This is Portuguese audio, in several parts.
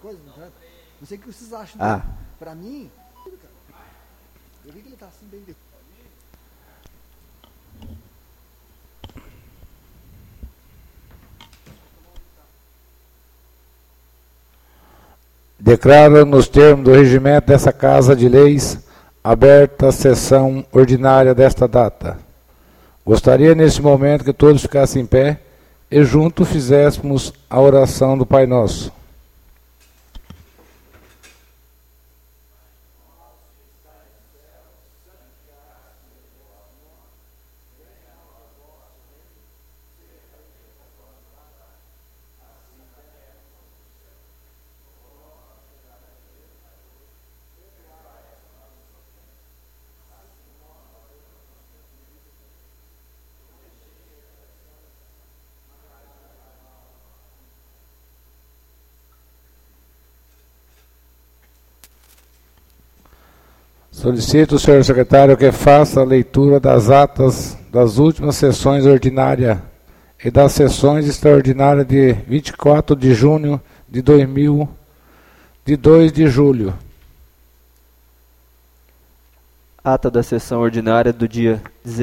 coisa, não sei o que vocês acham. Pra mim, eu vi que ele tá assim bem... Declaro nos termos do regimento dessa Casa de Leis aberta a sessão ordinária desta data. Gostaria nesse momento que todos ficassem em pé e juntos fizéssemos a oração do Pai Nosso. Solicito, senhor secretário, que faça a leitura das atas das últimas sessões ordinárias e das sessões extraordinárias de 24 de junho de 2000, de 2 de julho. Ata da sessão ordinária do dia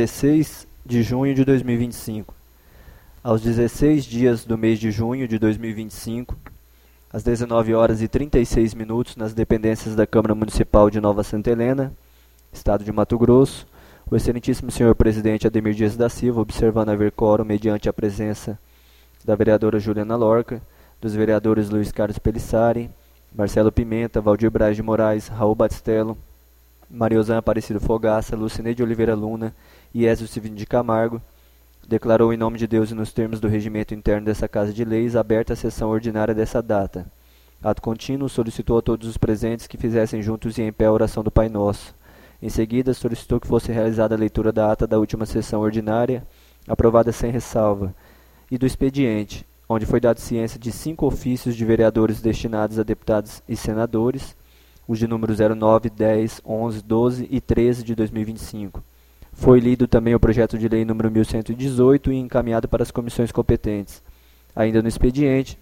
16 de junho de 2025. Aos 16 dias do mês de junho de 2025, às 19 horas e 36 minutos, nas dependências da Câmara Municipal de Nova Santa Helena, Estado de Mato Grosso, o excelentíssimo senhor presidente Ademir Dias da Silva, observando haver quórum mediante a presença da vereadora Juliana Lorca, dos vereadores Luiz Carlos Pelissari, Marcelo Pimenta, Valdir Braz de Moraes, Raul Batistello, Mariozan Aparecido Fogaça, Lucineide Oliveira Luna e Ézio Civino de Camargo, declarou em nome de Deus e nos termos do regimento interno dessa Casa de Leis aberta a sessão ordinária dessa data. Ato contínuo, solicitou a todos os presentes que fizessem juntos e em pé a oração do Pai Nosso. Em seguida, solicitou que fosse realizada a leitura da ata da última sessão ordinária, aprovada sem ressalva, e do expediente, onde foi dado ciência de 5 ofícios de vereadores destinados a deputados e senadores, os de número 09, 10, 11, 12 e 13 de 2025. Foi lido também o projeto de lei número 1118 e encaminhado para as comissões competentes. Ainda no expediente,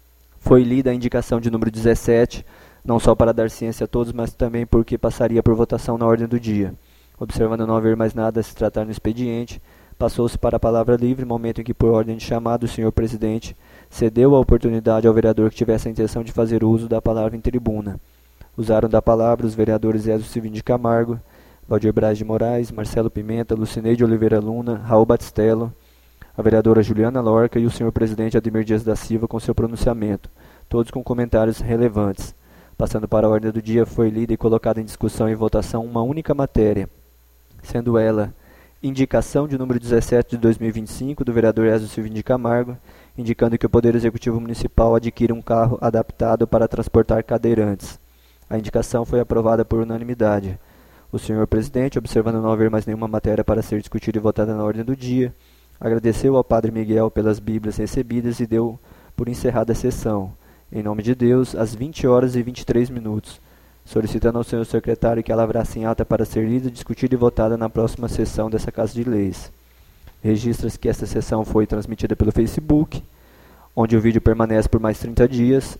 foi lida a indicação de número 17, não só para dar ciência a todos, mas também porque passaria por votação na ordem do dia. Observando não haver mais nada a se tratar no expediente, passou-se para a palavra livre, momento em que, por ordem de chamado, o senhor presidente cedeu a oportunidade ao vereador que tivesse a intenção de fazer uso da palavra em tribuna. Usaram da palavra os vereadores Ézio Civino de Camargo, Valdir Braz de Moraes, Marcelo Pimenta, Lucineide Oliveira Luna, Raul Batistello, a vereadora Juliana Lorca e o senhor presidente Ademir Dias da Silva com seu pronunciamento, todos com comentários relevantes. Passando para a ordem do dia, foi lida e colocada em discussão e votação uma única matéria, sendo ela indicação de número 17 de 2025 do vereador Ézio Civino de Camargo, indicando que o Poder Executivo Municipal adquira um carro adaptado para transportar cadeirantes. A indicação foi aprovada por unanimidade. O senhor presidente, observando não haver mais nenhuma matéria para ser discutida e votada na ordem do dia, agradeceu ao padre Miguel pelas bíblias recebidas e deu por encerrada a sessão. Em nome de Deus, às 20 horas e 23 minutos, solicitando ao senhor secretário que ela lavrasse em ata para ser lida, discutida e votada na próxima sessão dessa Casa de Leis. Registra-se que esta sessão foi transmitida pelo Facebook, onde o vídeo permanece por mais 30 dias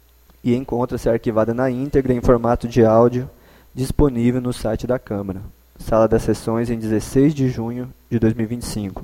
e encontra-se arquivada na íntegra em formato de áudio, disponível no site da Câmara. Sala das sessões em 16 de junho de 2025.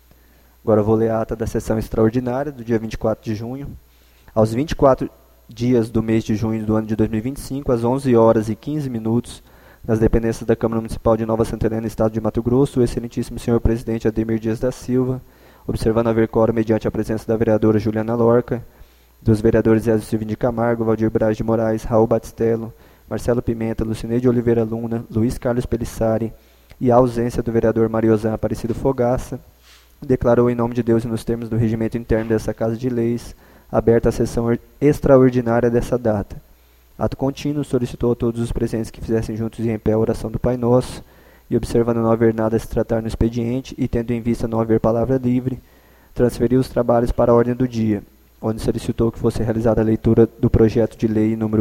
Agora vou ler a ata da sessão extraordinária do dia 24 de junho. Aos 24 dias do mês de junho do ano de 2025, às 11 horas e 15 minutos, nas dependências da Câmara Municipal de Nova Santa Helena, Estado de Mato Grosso, o excelentíssimo senhor presidente Ademir Dias da Silva, observando haver quórum mediante a presença da vereadora Juliana Lorca, dos vereadores Ézio Civino de Camargo, Valdir Braz de Moraes, Raul Batistello, Marcelo Pimenta, Lucineide Oliveira Luna, Luiz Carlos Pelissari e a ausência do vereador Mariozan Aparecido Fogaça, declarou em nome de Deus e nos termos do regimento interno dessa Casa de Leis, aberta a sessão extraordinária dessa data. Ato contínuo, solicitou a todos os presentes que fizessem juntos e em pé a oração do Pai Nosso, e observando não haver nada a se tratar no expediente, e tendo em vista não haver palavra livre, transferiu os trabalhos para a ordem do dia, onde solicitou que fosse realizada a leitura do projeto de lei número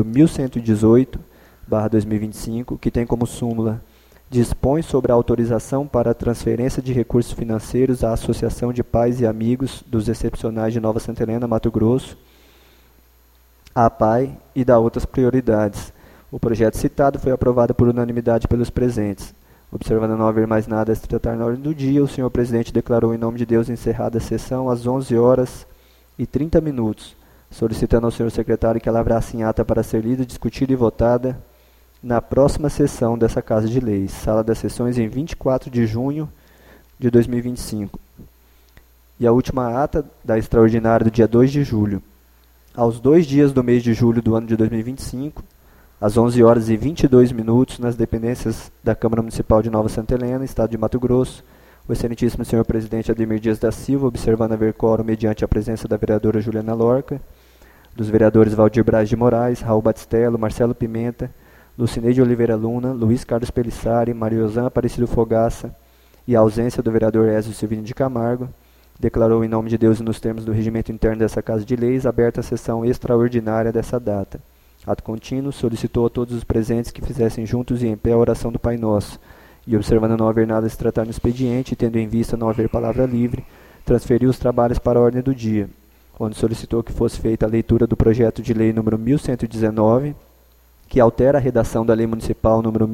1118/2025, que tem como súmula: dispõe sobre a autorização para a transferência de recursos financeiros à Associação de Pais e Amigos dos Excepcionais de Nova Santa Helena, Mato Grosso, APAE e dá outras prioridades. O projeto citado foi aprovado por unanimidade pelos presentes. Observando não haver mais nada a se tratar na ordem do dia, o senhor presidente declarou em nome de Deus encerrada a sessão às 11h30, solicitando ao senhor secretário que ela lavrasse em ata para ser lida, discutida e votada na próxima sessão dessa Casa de Leis, sala das sessões em 24 de junho de 2025. E a última ata da extraordinária do dia 2 de julho. Aos 2 dias do mês de julho do ano de 2025, às 11h22, nas dependências da Câmara Municipal de Nova Santa Helena, Estado de Mato Grosso, o excelentíssimo senhor presidente Ademir Dias da Silva, observando haver quórum mediante a presença da vereadora Juliana Lorca, dos vereadores Valdir Braz de Moraes, Raul Batistello, Marcelo Pimenta, Lucineide Oliveira Luna, Luiz Carlos Pelissari, Mariozan Aparecido Fogaça e a ausência do vereador Ézio Silvino de Camargo, declarou em nome de Deus e nos termos do regimento interno dessa Casa de Leis aberta a sessão extraordinária dessa data. Ato contínuo, solicitou a todos os presentes que fizessem juntos e em pé a oração do Pai Nosso, e observando não haver nada a se tratar no expediente, e tendo em vista não haver palavra livre, transferiu os trabalhos para a ordem do dia, onde solicitou que fosse feita a leitura do projeto de lei número 1119, que altera a redação da Lei Municipal número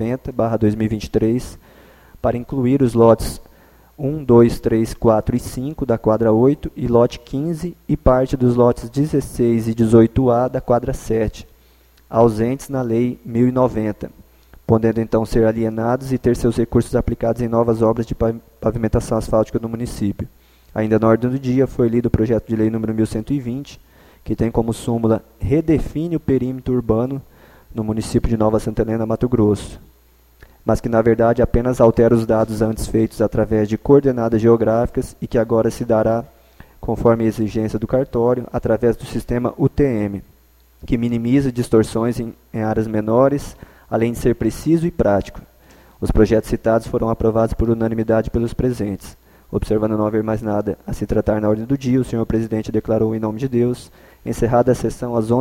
1090/2023, para incluir os lotes 1, 2, 3, 4 e 5 da quadra 8 e lote 15 e parte dos lotes 16 e 18A da quadra 7, ausentes na Lei 1090, podendo então ser alienados e ter seus recursos aplicados em novas obras de pavimentação asfáltica no município. Ainda na ordem do dia foi lido o projeto de lei número 1120, que tem como súmula redefine o perímetro urbano no município de Nova Santa Helena, Mato Grosso, mas que na verdade apenas altera os dados antes feitos através de coordenadas geográficas e que agora se dará, conforme a exigência do cartório, através do sistema UTM, que minimiza distorções em áreas menores, além de ser preciso e prático. Os projetos citados foram aprovados por unanimidade pelos presentes. Observando não haver mais nada a se tratar na ordem do dia, o senhor presidente declarou em nome de Deus, encerrada a sessão às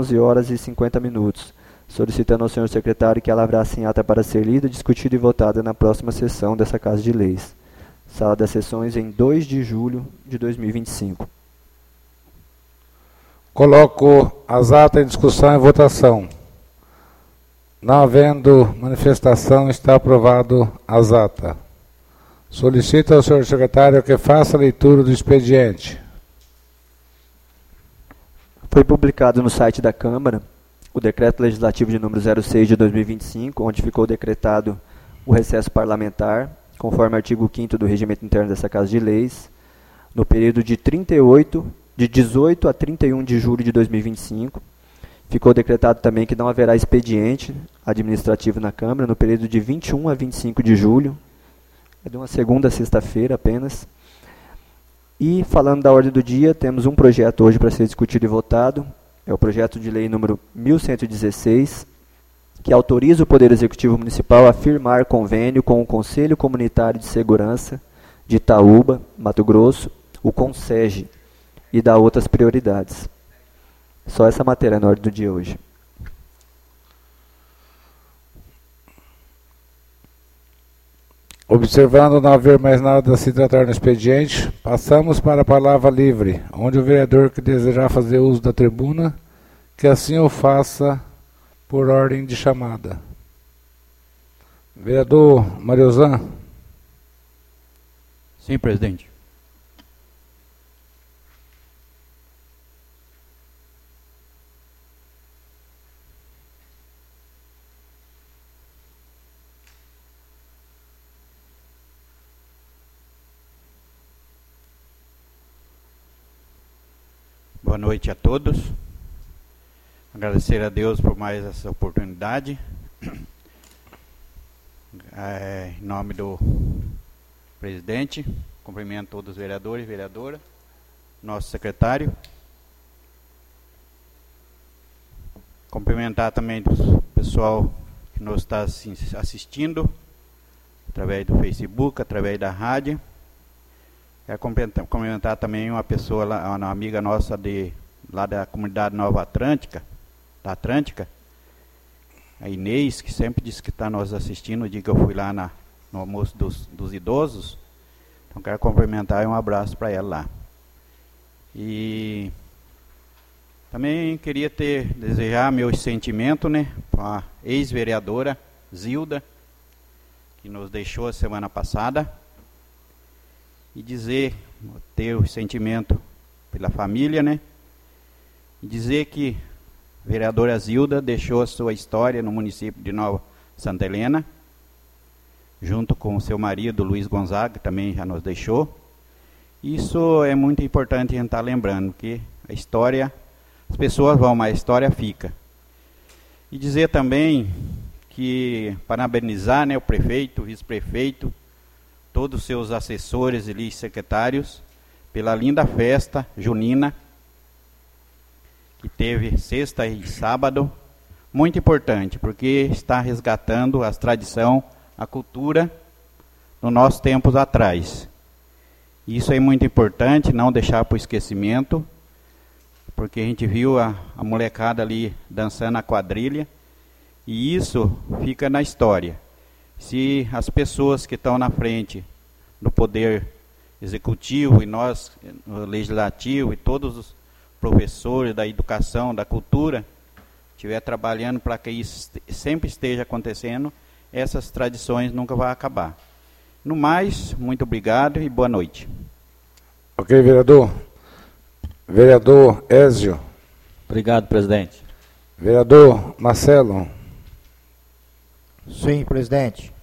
11h50, solicitando ao senhor secretário que ela lavrasse em ata para ser lida, discutida e votada na próxima sessão dessa Casa de Leis. Sala das sessões em 2 de julho de 2025. Coloco as atas em discussão e votação. Não havendo manifestação, está aprovado as atas. Solicito ao senhor secretário que faça a leitura do expediente. Foi publicado no site da Câmara o Decreto Legislativo de número 06 de 2025, onde ficou decretado o recesso parlamentar, conforme o artigo 5º do Regimento Interno dessa Casa de Leis, no período de 18 a 31 de julho de 2025. Ficou decretado também que não haverá expediente administrativo na Câmara no período de 21 a 25 de julho, é de uma segunda a sexta-feira apenas. E, falando da ordem do dia, temos um projeto hoje para ser discutido e votado. É o projeto de lei número 1116, que autoriza o Poder Executivo Municipal a firmar convênio com o Conselho Comunitário de Segurança de Itaúba, Mato Grosso, o CONSEG, e dá outras prioridades. Só essa matéria na ordem do dia hoje. Observando não haver mais nada a se tratar no expediente, passamos para a palavra livre, onde o vereador que desejar fazer uso da tribuna, que assim o faça por ordem de chamada. Vereador Mariozan. Sim, presidente. Boa noite a todos. Agradecer a Deus por mais essa oportunidade. Em nome do presidente, cumprimento todos os vereadores e vereadora, nosso secretário. Cumprimentar também o pessoal que nos está assistindo, através do Facebook, através da rádio. Quero cumprimentar também uma pessoa, uma amiga nossa lá da comunidade Nova Atlântica, da Atlântica, a Inês, que sempre disse que está nos assistindo no dia que eu fui lá no almoço dos idosos. Então quero cumprimentar e um abraço para ela lá. E Também queria desejar meus sentimentos, né, para a ex-vereadora Zilda, que nos deixou a semana passada, e ter o sentimento pela família, né, e dizer que a vereadora Zilda deixou a sua história no município de Nova Santa Helena, junto com o seu marido Luiz Gonzaga, que também já nos deixou. Isso é muito importante a gente estar lembrando, que a história, as pessoas vão, mas a história fica. E dizer também que parabenizar, né, o prefeito, o vice-prefeito, todos os seus assessores e secretários pela linda festa junina que teve sexta e sábado. Muito importante, porque está resgatando as tradições, a cultura nos nossos tempos atrás. Isso é muito importante, não deixar para o esquecimento, porque a gente viu a molecada ali dançando a quadrilha, e isso fica na história. Se as pessoas que estão na frente do poder executivo, e nós, no legislativo, e todos os professores da educação, da cultura, estiver trabalhando para que isso sempre esteja acontecendo, essas tradições nunca vão acabar. No mais, muito obrigado e boa noite. Ok, vereador. Vereador Ézio. Obrigado, presidente. Vereador Marcelo. Sim, presidente.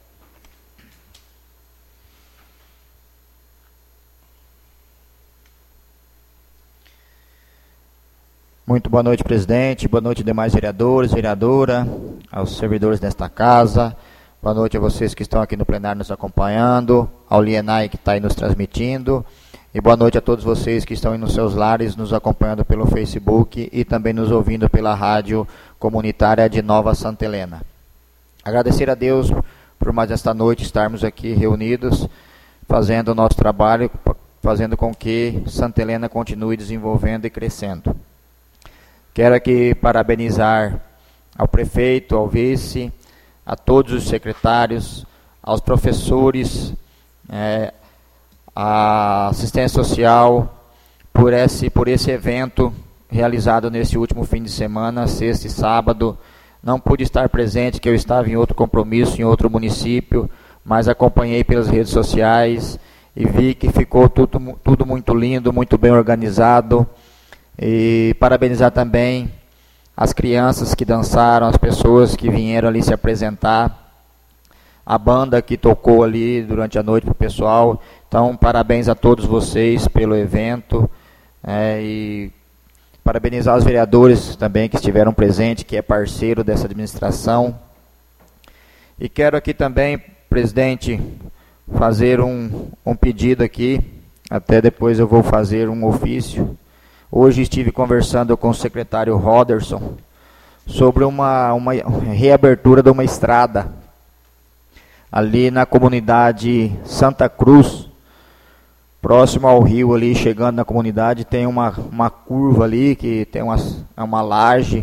Muito boa noite, presidente. Boa noite, demais vereadores, vereadora, aos servidores desta casa. Boa noite a vocês que estão aqui no plenário nos acompanhando, ao Lienai que está aí nos transmitindo. E boa noite a todos vocês que estão aí nos seus lares, nos acompanhando pelo Facebook e também nos ouvindo pela rádio comunitária de Nova Santa Helena. Agradecer a Deus por mais esta noite estarmos aqui reunidos, fazendo o nosso trabalho, fazendo com que Santa Helena continue desenvolvendo e crescendo. Quero aqui parabenizar ao prefeito, ao vice, a todos os secretários, aos professores, à assistência social, por esse evento realizado nesse último fim de semana, sexta e sábado. Não pude estar presente, que eu estava em outro compromisso, em outro município, mas acompanhei pelas redes sociais e vi que ficou tudo muito lindo, muito bem organizado. E parabenizar também as crianças que dançaram, as pessoas que vieram ali se apresentar, a banda que tocou ali durante a noite para o pessoal. Então, parabéns a todos vocês pelo evento, e parabenizar os vereadores também que estiveram presentes, que é parceiro dessa administração. E quero aqui também, presidente, fazer um pedido aqui, até depois eu vou fazer um ofício. Hoje estive conversando com o secretário Roderson sobre uma reabertura de uma estrada ali na comunidade Santa Cruz, próximo ao rio ali, chegando na comunidade, tem uma curva ali que tem uma laje,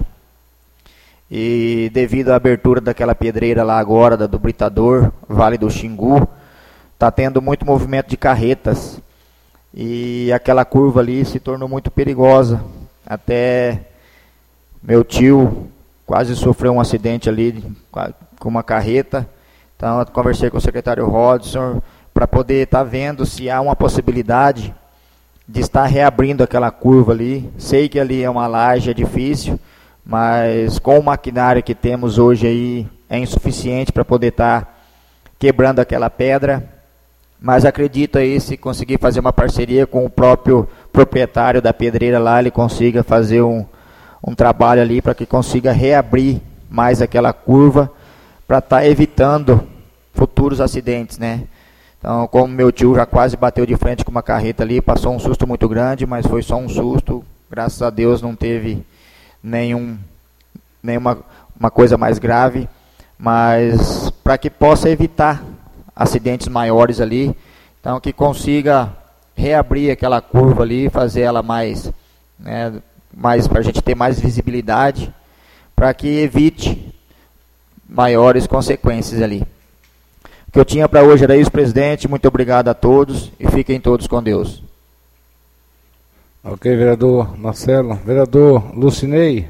e devido à abertura daquela pedreira lá agora, do Britador, Vale do Xingu, está tendo muito movimento de carretas. E aquela curva ali se tornou muito perigosa. Até meu tio quase sofreu um acidente ali com uma carreta. Então eu conversei com o secretário Rodson para poder estar vendo se há uma possibilidade de estar reabrindo aquela curva ali. Sei que ali é uma laje, é difícil, mas com o maquinário que temos hoje aí é insuficiente para poder estar quebrando aquela pedra. Mas acredito aí, se conseguir fazer uma parceria com o próprio proprietário da pedreira lá, ele consiga fazer um trabalho ali para que consiga reabrir mais aquela curva, para estar evitando futuros acidentes, né? Então, como meu tio já quase bateu de frente com uma carreta ali, passou um susto muito grande, mas foi só um susto, graças a Deus não teve nenhuma coisa mais grave, mas para que possa evitar acidentes maiores ali, então que consiga reabrir aquela curva ali, fazer ela mais para a gente ter mais visibilidade, para que evite maiores consequências ali. O que eu tinha para hoje era isso, presidente. Muito obrigado a todos e fiquem todos com Deus. Ok, vereador Marcelo. Vereador Lucinei.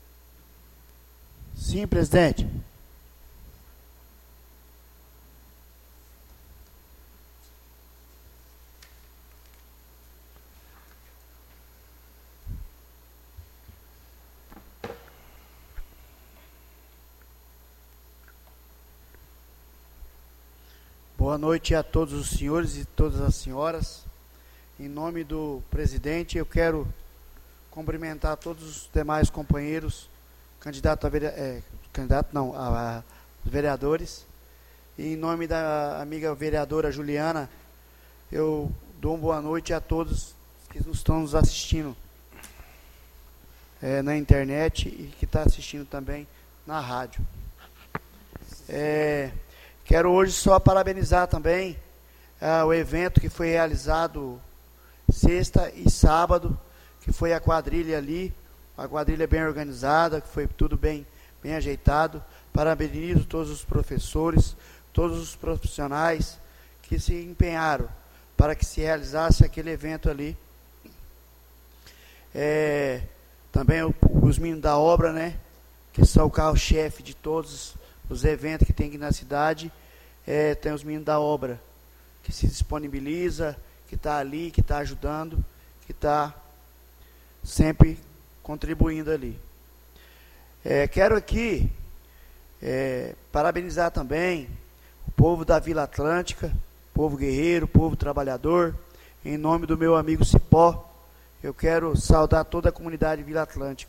Sim, presidente. Boa noite a todos os senhores e todas as senhoras. Em nome do presidente, eu quero cumprimentar todos os demais companheiros, a vereadores. E em nome da amiga vereadora Juliana, eu dou uma boa noite a todos que estão nos assistindo na internet e que estão assistindo também na rádio. Quero hoje só parabenizar também o evento que foi realizado sexta e sábado, que foi a quadrilha ali, a quadrilha bem organizada, que foi tudo bem ajeitado. Parabenizo todos os professores, todos os profissionais que se empenharam para que se realizasse aquele evento ali. Também os meninos da obra, né, que são o carro-chefe de todos os eventos que tem aqui na cidade. Tem os meninos da obra, que se disponibiliza, que está ali, que está ajudando, que está sempre contribuindo ali. Quero aqui parabenizar também o povo da Vila Atlântica, povo guerreiro, povo trabalhador. Em nome do meu amigo Cipó, eu quero saudar toda a comunidade Vila Atlântica.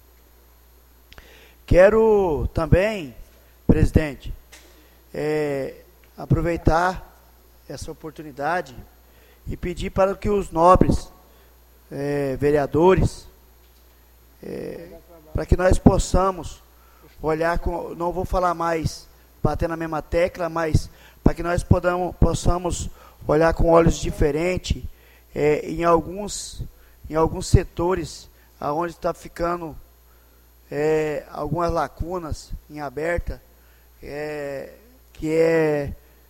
Quero também, presidente, aproveitar essa oportunidade e pedir para que os nobres vereadores, para que nós possamos olhar não vou falar mais bater na mesma tecla, mas para que nós possamos olhar com olhos diferentes em alguns setores aonde está ficando algumas lacunas em aberta, que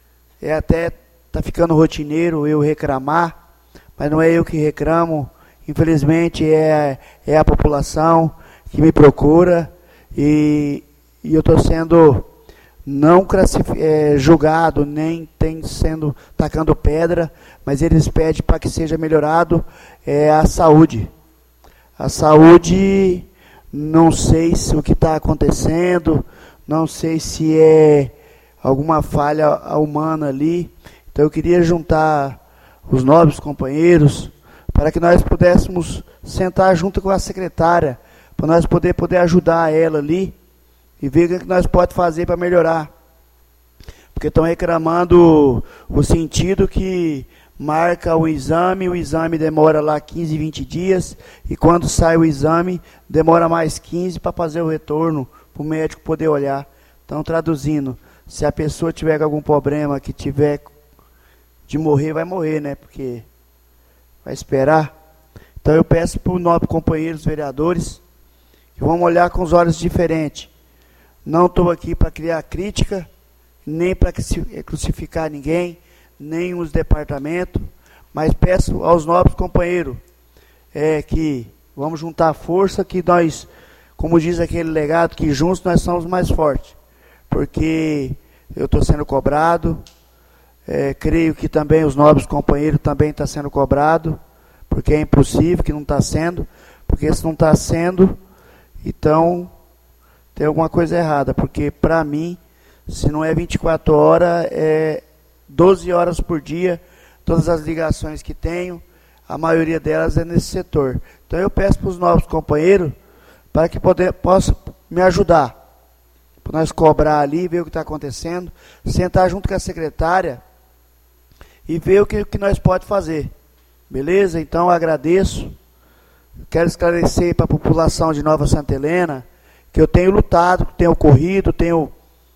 até está ficando rotineiro eu reclamar, mas não é eu que reclamo, infelizmente é a população que me procura e eu estou sendo não julgado, nem sendo tacando pedra, mas eles pedem para que seja melhorado a saúde. A saúde, não sei o que está acontecendo, não sei se é alguma falha humana ali. Então eu queria juntar os nobres companheiros para que nós pudéssemos sentar junto com a secretária, para nós poder ajudar ela ali e ver o que nós podemos fazer para melhorar. Porque estão reclamando o sentido que marca o exame demora lá 15, 20 dias, e quando sai o exame, demora mais 15 para fazer o retorno, para o médico poder olhar. Então, traduzindo, se a pessoa tiver algum problema, que tiver de morrer, vai morrer, né? Porque vai esperar. Então, eu peço para os nobres companheiros vereadores que vamos olhar com os olhos diferentes. Não estou aqui para criar crítica, nem para crucificar ninguém, nem os departamentos, mas peço aos nobres companheiros que vamos juntar força, que nós, como diz aquele legado, que juntos nós somos mais fortes, porque eu estou sendo cobrado, creio que também os nobres companheiros também estão sendo cobrados, porque é impossível que não está sendo, porque se não está sendo, então tem alguma coisa errada, porque para mim, se não é 24 horas, é 12 horas por dia, todas as ligações que tenho, a maioria delas é nesse setor. Então eu peço para os novos companheiros, para que possam me ajudar, para nós cobrar ali, ver o que está acontecendo, sentar junto com a secretária e ver o que nós podemos fazer. Beleza? Então eu agradeço. Quero esclarecer para a população de Nova Santa Helena que eu tenho lutado, tenho corrido, tenho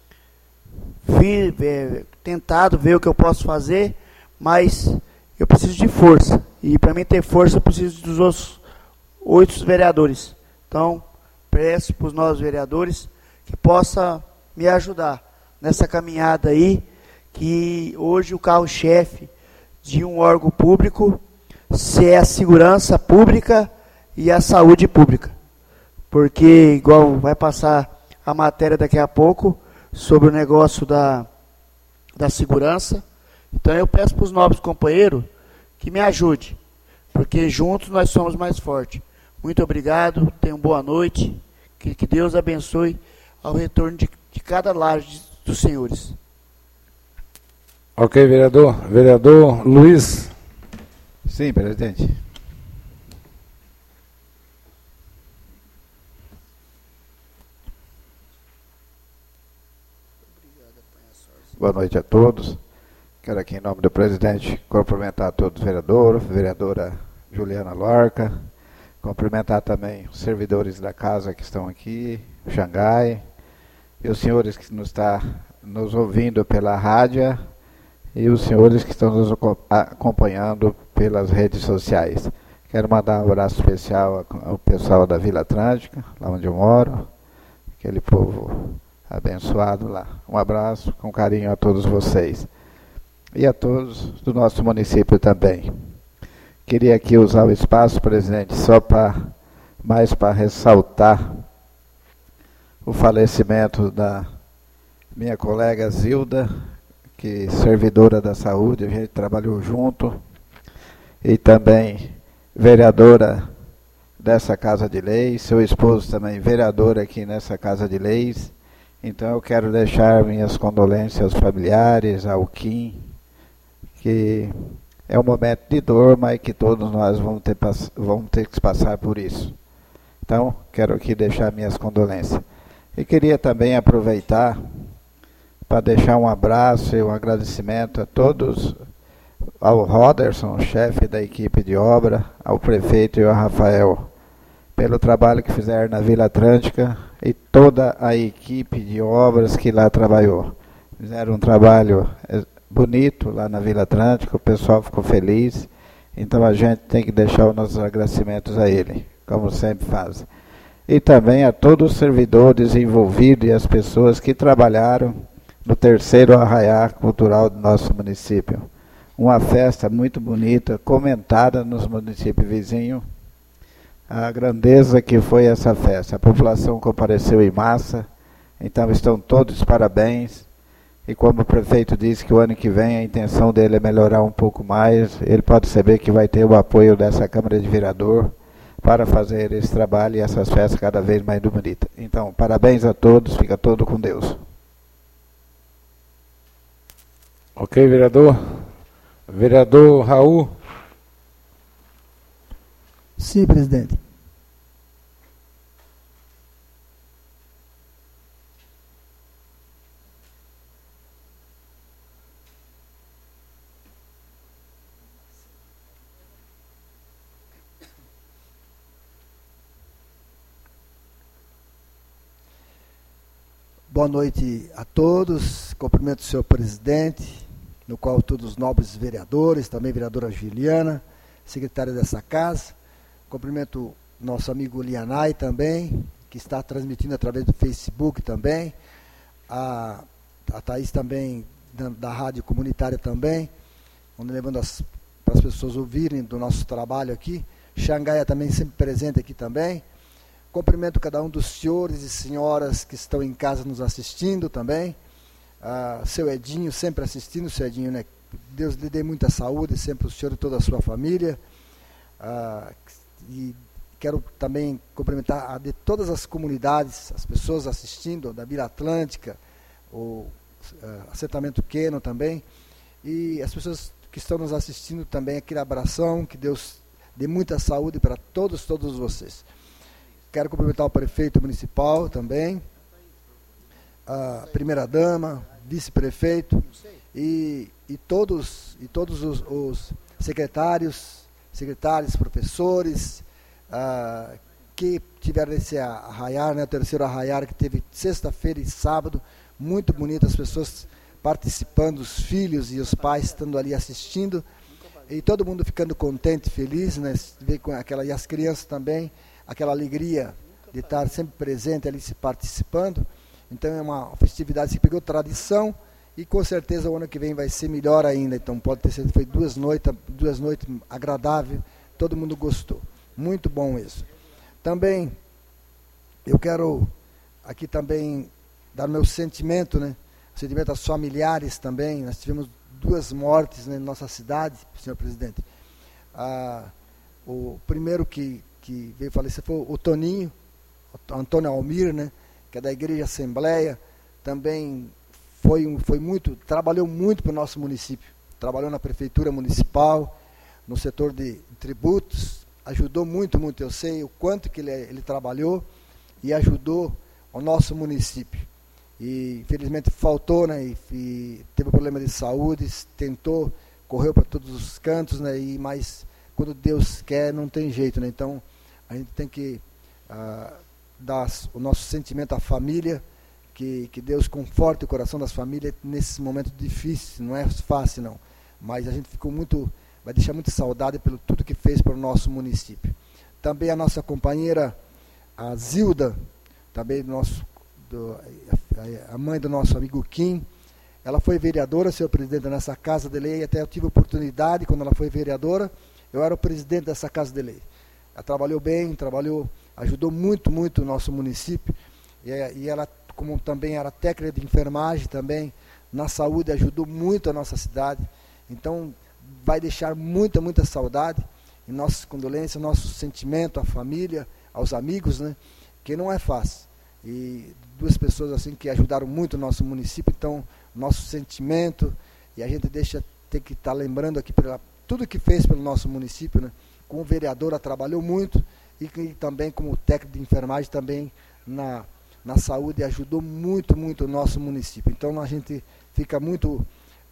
tentado ver o que eu posso fazer, mas eu preciso de força. E para mim ter força, eu preciso dos outros 8 vereadores. Então, peço para os novos vereadores que possam me ajudar nessa caminhada aí, que hoje o carro-chefe de um órgão público se é a segurança pública e a saúde pública. Porque, igual vai passar a matéria daqui a pouco, sobre o negócio da segurança. Então eu peço para os nobres companheiros que me ajudem, porque juntos nós somos mais fortes. Muito obrigado, tenham boa noite, que Deus abençoe ao retorno de cada lar dos senhores. Ok, vereador. Vereador Luiz. Sim, presidente. Boa noite a todos. Quero aqui, em nome do presidente, cumprimentar todos os vereadores, vereadora Juliana Lorca, cumprimentar também os servidores da casa que estão aqui, Xangai, e os senhores que estão nos ouvindo pela rádio e os senhores que estão nos acompanhando pelas redes sociais. Quero mandar um abraço especial ao pessoal da Vila Atlântica, lá onde eu moro, aquele povo abençoado lá. Um abraço com carinho a todos vocês e a todos do nosso município também. Queria aqui usar o espaço, presidente, só para ressaltar o falecimento da minha colega Zilda, que servidora da saúde, a gente trabalhou junto, e também vereadora dessa Casa de Leis, seu esposo também vereador aqui nessa Casa de Leis. Então eu quero deixar minhas condolências aos familiares, ao Kim, que é um momento de dor, mas que todos nós vamos ter que passar por isso. Então, quero aqui deixar minhas condolências. E queria também aproveitar para deixar um abraço e um agradecimento a todos, ao Roderson, chefe da equipe de obra, ao prefeito e ao Rafael, pelo trabalho que fizeram na Vila Atlântica e toda a equipe de obras que lá trabalhou. Fizeram um trabalho bonito lá na Vila Atlântica, o pessoal ficou feliz, então a gente tem que deixar os nossos agradecimentos a ele, como sempre faz. E também a todos os servidores envolvidos e as pessoas que trabalharam no terceiro arraiá cultural do nosso município. Uma festa muito bonita, comentada nos municípios vizinhos, a grandeza que foi essa festa. A população compareceu em massa, então estão todos parabéns. E como o prefeito disse que o ano que vem a intenção dele é melhorar um pouco mais, ele pode saber que vai ter o apoio dessa Câmara de Vereador para fazer esse trabalho e essas festas cada vez mais bonitas. Então, parabéns a todos, fica todo com Deus. Ok, vereador. Vereador Raul. Sim, presidente. Boa noite a todos. Cumprimento o senhor presidente, no qual todos os nobres vereadores, também a vereadora Juliana, secretária dessa casa. Cumprimento nosso amigo Lianai também, que está transmitindo através do Facebook também. A Thaís também, da rádio comunitária também, onde levando para as pessoas ouvirem do nosso trabalho aqui. Xangai também sempre presente aqui também. Cumprimento cada um dos senhores e senhoras que estão em casa nos assistindo também. Seu Edinho sempre assistindo, seu Edinho, né? Deus lhe dê muita saúde, sempre o senhor e toda a sua família. E quero também cumprimentar de todas as comunidades, as pessoas assistindo, da Vila Atlântica, o assentamento Queno também, e as pessoas que estão nos assistindo também, aquele abração, que Deus dê muita saúde para todos vocês. Quero cumprimentar o prefeito municipal também, a primeira-dama, vice-prefeito e todos os secretários, professores que tiveram esse arraiar, né, o terceiro arraiar que teve sexta-feira e sábado, muito bonito, as pessoas participando, os filhos e os pais estando ali assistindo, e todo mundo ficando contente, feliz, né, e as crianças também, aquela alegria de estar sempre presente ali, se participando. Então é uma festividade que pegou tradição E com certeza o ano que vem vai ser melhor ainda. Então pode ter sido, foi duas noites agradáveis, todo mundo gostou. Muito bom isso. Também eu quero aqui também dar meu sentimento, né? Sentimento aos familiares também. Nós tivemos 2 mortes, né, na nossa cidade, senhor presidente. O primeiro que veio falecer foi o Toninho, o Antônio Almir, né, que é da Igreja Assembleia. Também trabalhou muito para o nosso município. Trabalhou na Prefeitura Municipal, no setor de tributos, ajudou muito, muito. Eu sei o quanto que ele trabalhou e ajudou o nosso município. E infelizmente faltou, né, e teve problema de saúde, correu para todos os cantos, né, mas quando Deus quer não tem jeito, né? Então a gente tem que dar o nosso sentimento à família, que Deus conforte o coração das famílias nesses momentos difíceis. Não é fácil não, mas a gente vai deixar muita saudade pelo tudo que fez para o nosso município. Também a nossa companheira, a Zilda, também a mãe do nosso amigo Kim, ela foi vereadora, senhor presidente, nessa Casa de Lei. Até eu tive oportunidade, quando ela foi vereadora, eu era o presidente dessa Casa de Lei. Ela trabalhou bem, ajudou muito, muito o nosso município. E ela, como também era técnica de enfermagem também, na saúde, ajudou muito a nossa cidade. Então, vai deixar muita, muita saudade. E nossas condolências, nosso sentimento à família, aos amigos, né? Que não é fácil. E 2 pessoas assim que ajudaram muito o nosso município. Então, nosso sentimento, e a gente tem que estar lembrando aqui tudo que fez pelo nosso município, né? Como vereadora trabalhou muito, e também como técnico de enfermagem também na saúde, ajudou muito, muito o nosso município. Então a gente fica muito,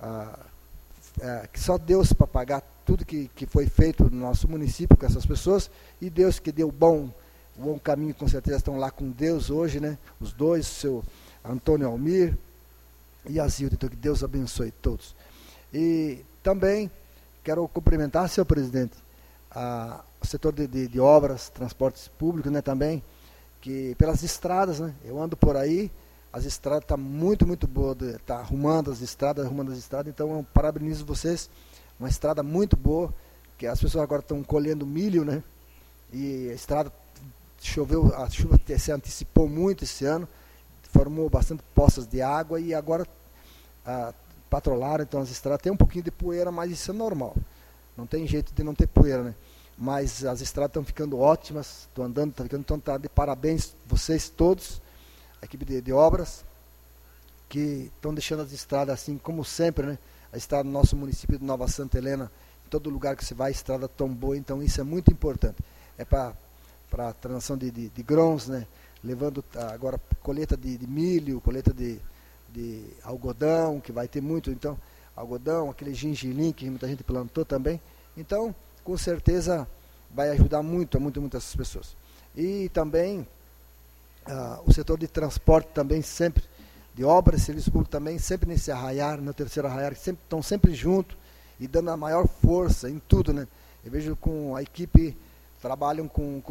que só Deus para pagar tudo que foi feito no nosso município com essas pessoas, e Deus que deu o bom caminho, com certeza estão lá com Deus hoje, né? Os 2, o seu Antônio Almir e a Zilda. Então que Deus abençoe todos. E também quero cumprimentar, senhor presidente, o setor de obras, transportes públicos, né, também, que pelas estradas, né, eu ando por aí, as estradas estão muito, muito boas, está arrumando as estradas, então eu parabenizo vocês, uma estrada muito boa, que as pessoas agora estão colhendo milho, né, e a estrada choveu, a chuva se antecipou muito esse ano, formou bastante poças de água, e agora patrolaram, então as estradas tem um pouquinho de poeira, mas isso é normal, não tem jeito de não ter poeira, né? Mas as estradas estão ficando ótimas, estou andando, então está de parabéns vocês todos, a equipe de obras, que estão deixando as estradas assim, como sempre, né? A estrada do nosso município de Nova Santa Helena, em todo lugar que você vai, a estrada tão boa, então isso é muito importante. É para a transação de grãos, né? Levando agora colheita de milho, colheita de algodão, que vai ter muito, então, algodão, aquele gengilim que muita gente plantou também, então, com certeza vai ajudar muitas pessoas. E também o setor de transporte também sempre, de obras, serviço público também, sempre nesse arraiar, no terceiro arraiar, que estão sempre juntos e dando a maior força em tudo, né? Eu vejo com a equipe, trabalham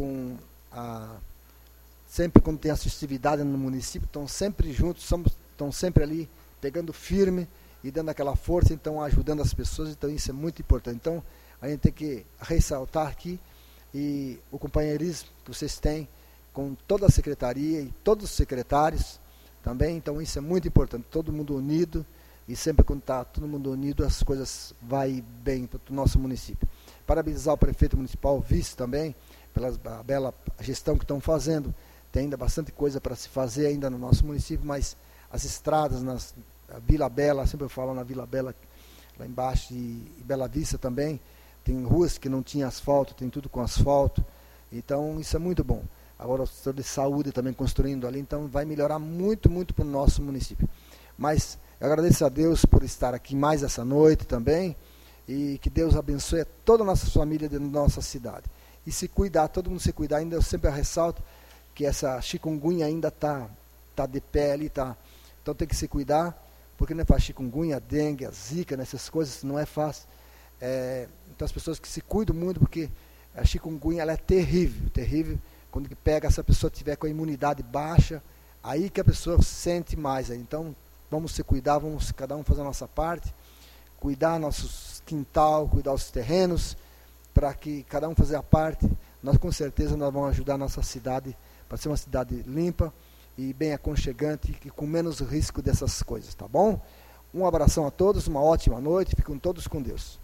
sempre quando tem as festividades no município, estão sempre juntos, estão sempre ali, pegando firme e dando aquela força, então ajudando as pessoas, então isso é muito importante. Então, a gente tem que ressaltar aqui e o companheirismo que vocês têm com toda a secretaria e todos os secretários também, então isso é muito importante, todo mundo unido, e sempre quando está todo mundo unido as coisas vai bem para o nosso município. Parabenizar o prefeito municipal, o vice também, pela bela gestão que estão fazendo, tem ainda bastante coisa para se fazer ainda no nosso município, mas as estradas, na Vila Bela, sempre eu falo na Vila Bela, lá embaixo, e Bela Vista também, tem ruas que não tinha asfalto, tem tudo com asfalto, então isso é muito bom. Agora o setor de saúde também construindo ali, então vai melhorar muito, muito para o nosso município. Mas eu agradeço a Deus por estar aqui mais essa noite também, e que Deus abençoe a toda a nossa família da nossa cidade. E se cuidar, todo mundo se cuidar, ainda eu sempre ressalto que essa chikungunya ainda está de pé ali, então tem que se cuidar, porque não é fácil chikungunya, a dengue, a zika, essas coisas, não é fácil. Então as pessoas que se cuidam muito, porque a chikungunya ela é terrível, terrível. Quando pega, essa pessoa tiver com a imunidade baixa, aí que a pessoa sente mais. Então vamos se cuidar, vamos cada um fazer a nossa parte, cuidar nossos quintal, cuidar os terrenos, para que cada um fazer a parte. Nós com certeza nós vamos ajudar a nossa cidade para ser uma cidade limpa e bem aconchegante e com menos risco dessas coisas, tá bom? Um abração a todos, uma ótima noite, fiquem todos com Deus.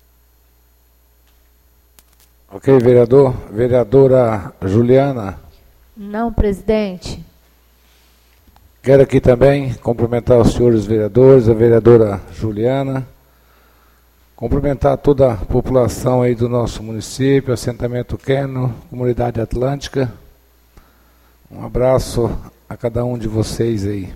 Ok, vereador. Vereadora Juliana. Não, presidente. Quero aqui também cumprimentar os senhores vereadores, a vereadora Juliana, cumprimentar toda a população aí do nosso município, assentamento Queno, comunidade atlântica. Um abraço a cada um de vocês aí.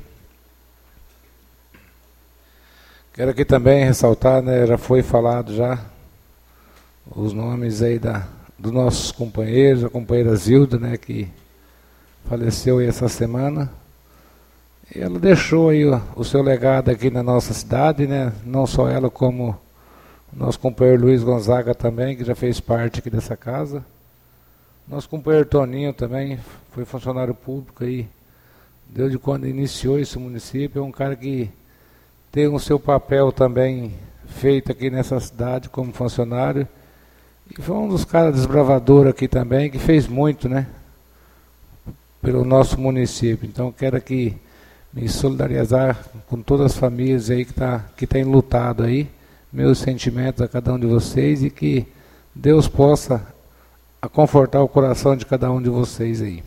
Quero aqui também ressaltar, né, já foi falado já, os nomes aí dos nossos companheiros, a companheira Zilda, né, que faleceu aí essa semana. E ela deixou aí o seu legado aqui na nossa cidade, né, não só ela, como o nosso companheiro Luiz Gonzaga também, que já fez parte aqui dessa casa. Nosso companheiro Toninho também foi funcionário público aí, desde quando iniciou esse município. É um cara que tem o seu papel também feito aqui nessa cidade como funcionário. E foi um dos caras desbravadores aqui também, que fez muito, né, pelo nosso município. Então quero aqui me solidarizar com todas as famílias aí que têm lutado aí. Meus sentimentos a cada um de vocês e que Deus possa confortar o coração de cada um de vocês aí.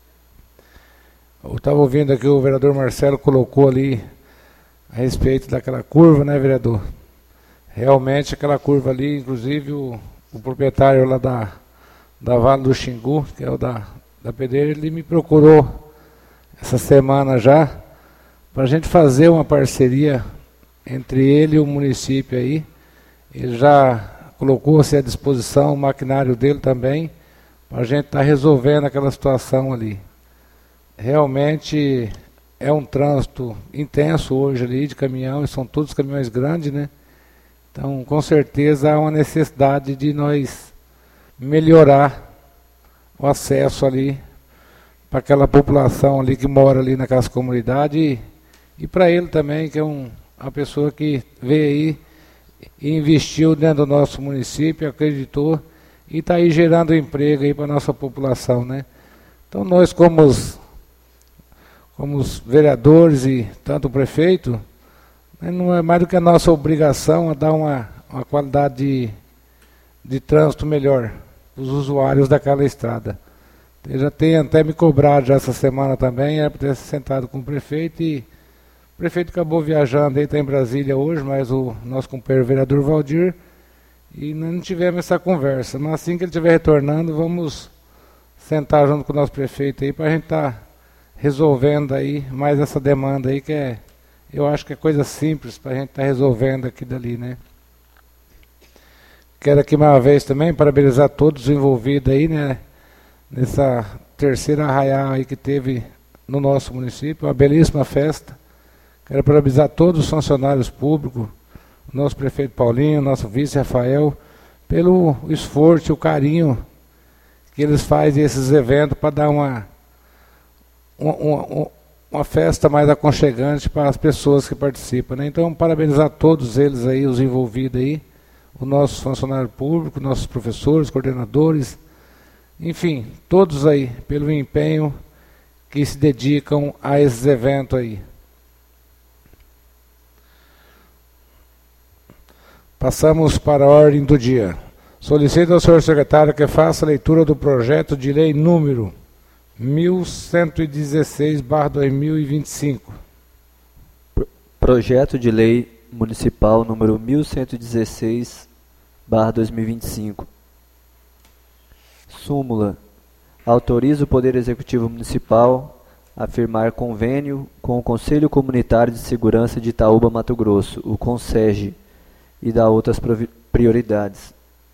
Eu estava ouvindo aqui o vereador Marcelo colocou ali a respeito daquela curva, né, vereador? Realmente aquela curva ali, inclusive o proprietário lá da Vale do Xingu, que é o da pedreira, ele me procurou essa semana já para a gente fazer uma parceria entre ele e o município aí. Ele já colocou-se à disposição o maquinário dele também, para a gente estar resolvendo aquela situação ali. Realmente é um trânsito intenso hoje ali de caminhão, e são todos caminhões grandes, né? Então, com certeza há uma necessidade de nós melhorar o acesso ali para aquela população ali que mora ali naquelas comunidades e para ele também, que é uma pessoa que veio aí e investiu dentro do nosso município, acreditou e está aí gerando emprego aí para a nossa população, né? Então nós como os vereadores e tanto o prefeito, né, não é mais do que a nossa obrigação a dar uma qualidade de trânsito melhor para os usuários daquela estrada. Eu já tenho até me cobrado já essa semana também, era para ter sentado com o prefeito e o prefeito acabou viajando, ele está em Brasília hoje, mas o nosso companheiro vereador Valdir, e nós não tivemos essa conversa. Mas assim que ele estiver retornando, vamos sentar junto com o nosso prefeito aí para a gente estar resolvendo aí mais essa demanda aí, que eu acho que é coisa simples para a gente estar resolvendo aqui dali, né? Quero aqui mais uma vez também parabenizar todos os envolvidos aí, né? Nessa terceira arraial aí que teve no nosso município, uma belíssima festa. Quero parabenizar todos os funcionários públicos, o nosso prefeito Paulinho, nosso vice Rafael, pelo esforço e o carinho que eles fazem esses eventos para dar uma festa mais aconchegante para as pessoas que participam, né? Então, parabenizar todos eles aí, os envolvidos aí, os nossos funcionários públicos, nossos professores, coordenadores, enfim, todos aí, pelo empenho que se dedicam a esses eventos aí. Passamos para a ordem do dia. Solicito ao senhor secretário que faça a leitura do projeto de lei número 1116/2025. Projeto de lei municipal número 1116/2025. Súmula. Autoriza o Poder Executivo Municipal a firmar convênio com o Conselho Comunitário de Segurança de Itaúba, Mato Grosso, o CONSEG, e dá outras prioridades.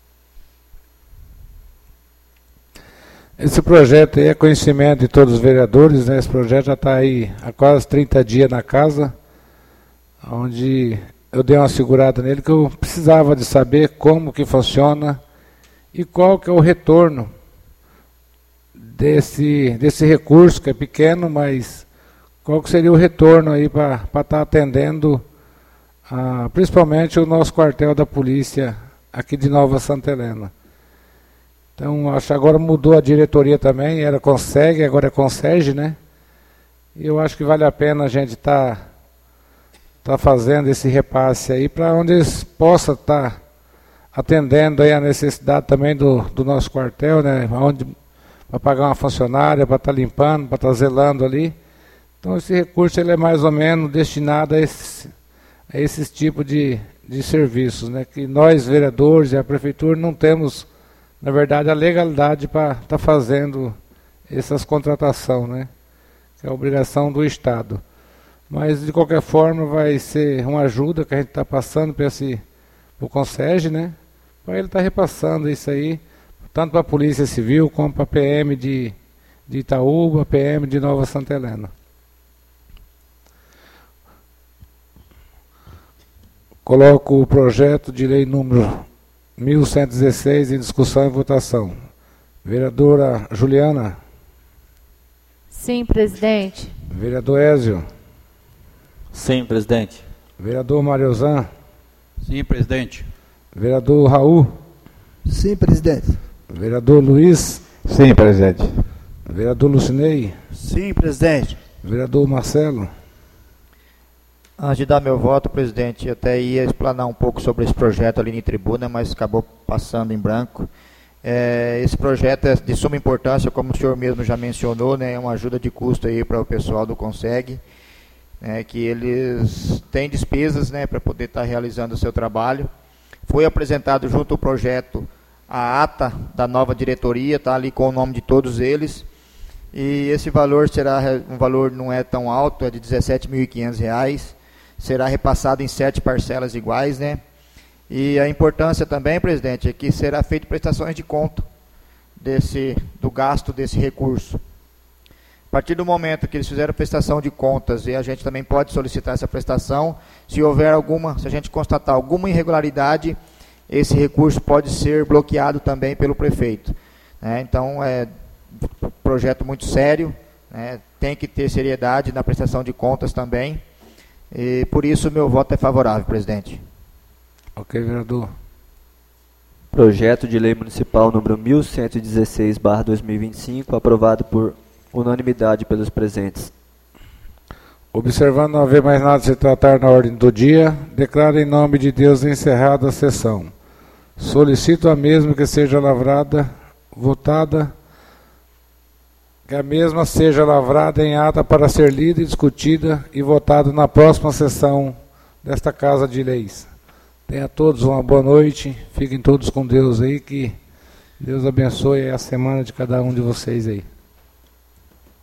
Esse projeto aí é conhecimento de todos os vereadores, né? Esse projeto já está aí há quase 30 dias na casa, onde eu dei uma segurada nele, que eu precisava de saber como que funciona e qual que é o retorno desse recurso, que é pequeno, mas qual que seria o retorno aí para estar atendendo principalmente o nosso quartel da polícia aqui de Nova Santa Helena. Então, acho que agora mudou a diretoria também, era CONSEG, agora é CONSERGE, né? E eu acho que vale a pena a gente tá fazendo esse repasse aí para onde eles possam estar atendendo aí a necessidade também do nosso quartel, né? Para pagar uma funcionária, para estar limpando, para estar zelando ali. Então, esse recurso ele é mais ou menos destinado a esses tipos de serviços, né? Que nós, vereadores e a prefeitura, não temos, na verdade, a legalidade para estar fazendo essas contratações, né? Que é a obrigação do Estado. Mas, de qualquer forma, vai ser uma ajuda que a gente está passando para o CONSERGE, né? Para ele estar repassando isso aí, tanto para a Polícia Civil, como para a PM de Itaúba, PM de Nova Santa Helena. Coloco o projeto de lei número 1116 em discussão e votação. Vereadora Juliana. Sim, presidente. Vereador Ézio. Sim, presidente. Vereador Mariozan. Sim, presidente. Vereador Raul. Sim, presidente. Vereador Luiz. Sim, presidente. Vereador Lucinei. Sim, presidente. Vereador Marcelo. Antes de dar meu voto, presidente, eu até ia explanar um pouco sobre esse projeto ali em tribuna, mas acabou passando em branco. Esse projeto é de suma importância, como o senhor mesmo já mencionou, né, é uma ajuda de custo aí para o pessoal do CONSEG, né, que eles têm despesas, né, para poder estar realizando o seu trabalho. Foi apresentado junto ao projeto a ata da nova diretoria, está ali com o nome de todos eles, e esse valor será um valor não é tão alto, é de R$ 17.500, será repassado em 7 parcelas iguais, né? E a importância também, presidente, é que será feito prestações de conta do gasto desse recurso. A partir do momento que eles fizeram prestação de contas, e a gente também pode solicitar essa prestação, se a gente constatar alguma irregularidade, esse recurso pode ser bloqueado também pelo prefeito, né? Então, é um projeto muito sério, né? Tem que ter seriedade na prestação de contas também, e por isso meu voto é favorável, presidente. Ok, vereador. Projeto de lei municipal número 1116/2025, aprovado por unanimidade pelos presentes. Observando não haver mais nada a se tratar na ordem do dia, declaro em nome de Deus encerrada a sessão. Solicito a mesma que seja votada, que a mesma seja lavrada em ata para ser lida e discutida e votada na próxima sessão desta Casa de Leis. Tenha todos uma boa noite, fiquem todos com Deus aí, que Deus abençoe a semana de cada um de vocês aí.